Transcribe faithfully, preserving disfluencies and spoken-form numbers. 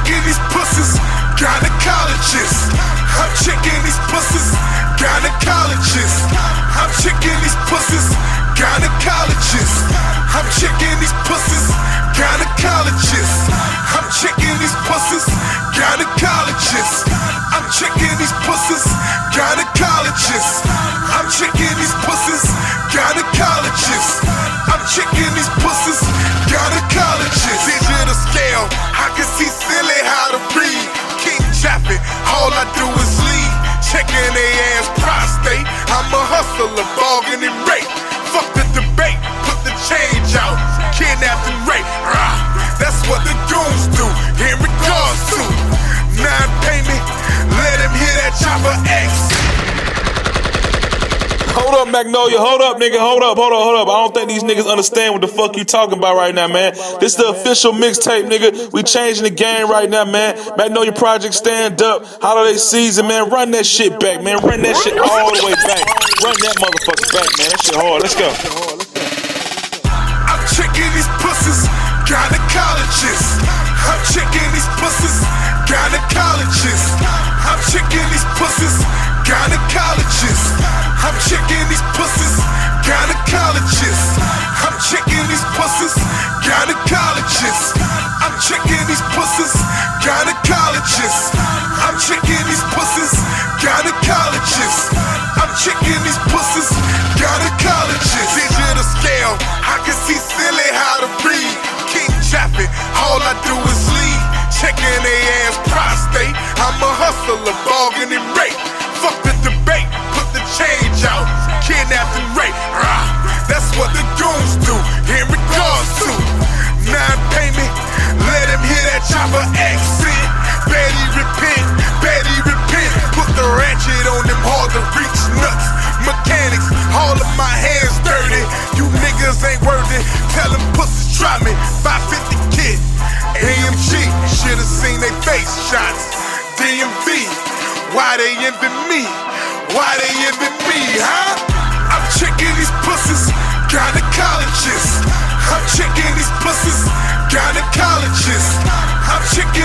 checking these pussies, gynecologists. I'm checking these pussies, gynecologists. I'm checking these pussies, gynecologists. I'm checking these pussies, gynecologists. I'm checking these pussies, gynecologists. I'm checking these pussies, gynecologists. I'm checking these pussies, gynecologists. I'm checking these pussies, gynecologists. Digital scale, I can see silly how to read. Keep chapping, all I do is lead. Checking they ass prostate. I'm a hustler, bargain and rape. Fuck the debate, put the change out. Kidnapped and rape, rah. That's what the goons do, in regards to non-payment. Let him hear that chopper X. Hold up, Magnolia. Hold up, nigga. Hold up, hold up, hold up. I don't think these niggas understand what the fuck you talking about right now, man. This the official mixtape, nigga. We changing the game right now, man. Magnolia Project, stand up. Holiday season, man. Run that shit back, man. Run that shit all the way back. Run that motherfucker back, man. That shit hard. Let's go. I'm checking these pussies, gynecologists. I'm checking these pussies, gynecologists. I'm checking these pussies, gynecologists. I'm checking these pussies, gynecologists. I'm checking these pussies, gynecologists. I'm checking these pussies, gynecologists. I'm checking these pussies, gynecologists. I'm checking these pussies, gynecologists. Digital scale, I can see silly how to read. Keep chapping, all I do is lead. Checking they ass prostate. I'm a hustler, bargain and rape. Fuck the debate, put the change out. Kidnapped and rape, rah. That's what the goons do, in regards to non-payment. Let him hear that chopper accent. Betty repent, Betty repent. Put the ratchet on them hard to reach nuts. Mechanics, all of my hands dirty. You niggas ain't worth it. Tell them pussies try me. five fifty kid, A M G. Should've seen they face shots. D M V, why they envy me? Why they envy me, huh? I'm checking these pussies, gynecologists. I'm checking these pussies, gynecologists. I'm checking